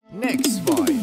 Next vibe.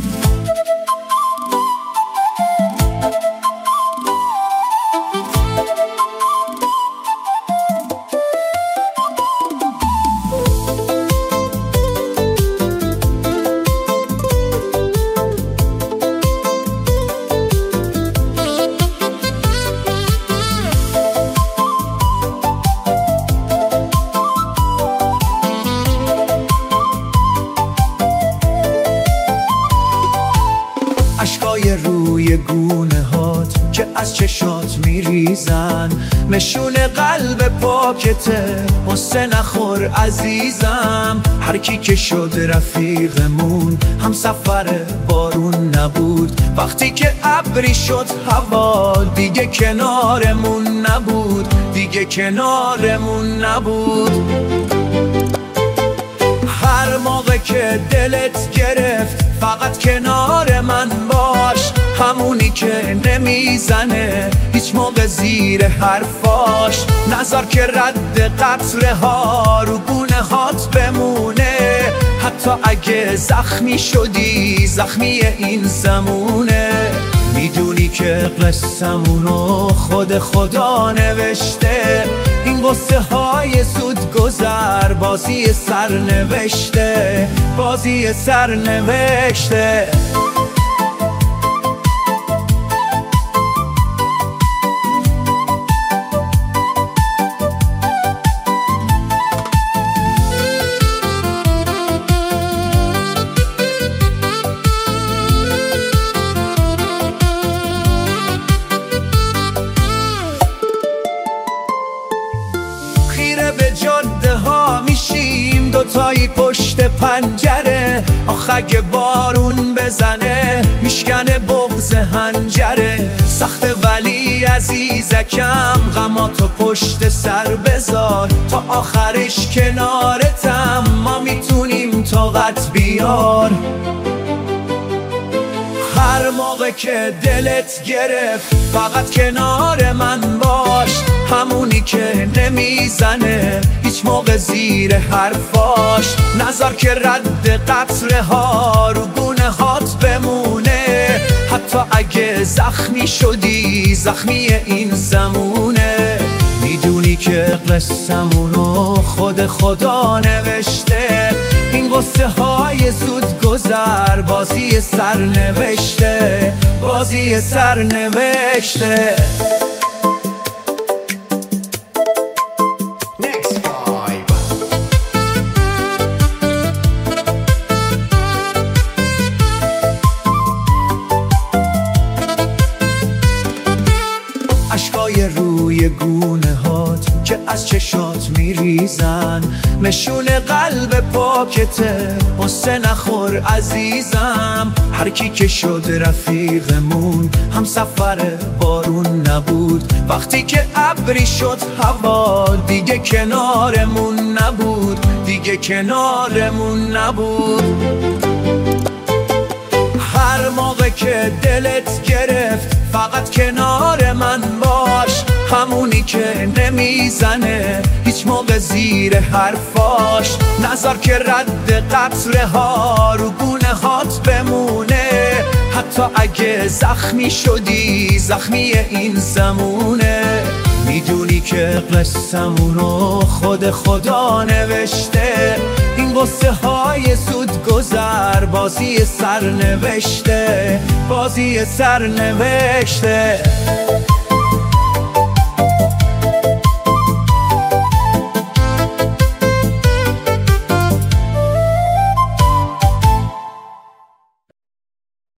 اشکای روی گونه هات که از چشات میریزن، نشون قلب پاکته، قصه نخور عزیزم. هر کی که شد رفیقمون، هم سفر بارون نبود. وقتی که ابری شد هوا، دیگه کنارمون نبود، دیگه کنارمون نبود. هر موقع که دلت گرفت، فقط کنار من باش. همونی که نمیزنه هیچ موقع زیر حرفاش. نذار که رد قطره ها رو گونه هات بمونه، حتی اگه زخمی شدی، زخمی این زمونه. میدونی که قصه‌مونو خود خدا نوشته، این قصه های زود گذر، بازی سرنوشته، بازی سرنوشته. به جاده ها میشیم دوتایی پشت پنجره، آخ اگه بارون بزنه میشکنه بغض هنجره. سخته ولی عزیزکم، غماتو پشت سر بذار، تا آخرش کنارتم، ما میتونیم طاقت بیار. هر موقع که دلت گرفت، فقط کنار من باش. همونی که نمیزنه هیچ موقع زیر حرفاش. نذار که رد قطره ها رو گونه هات بمونه، حتی اگه زخمی شدی، زخمی این زمونه. میدونی که قصه‌مونو خود خدا نوشته، این قصه های زود گذر، بازی سرنوشته، بازی سرنوشته. اشکای روی گونه هات که از چشات میریزن، نشون قلب پاکته، قصه نخور عزیزم. هر کی که شد رفیقمون، هم سفر بارون نبود. وقتی که ابری شد هوا، دیگه کنارمون نبود، دیگه کنارمون نبود. هر موقع که دلت گرفت، فقط کنار من باش. همونی که نمیزنه هیچ موقع زیر حرفاش. نذار که رد قطره ها رو گونه هات بمونه، حتی اگه زخمی شدی، زخمی این زمونه. میدونی که قصه‌مونو خود خدا نوشته، این قصه های زود گذر، بازی سرنوشته، بازی سرنوشته.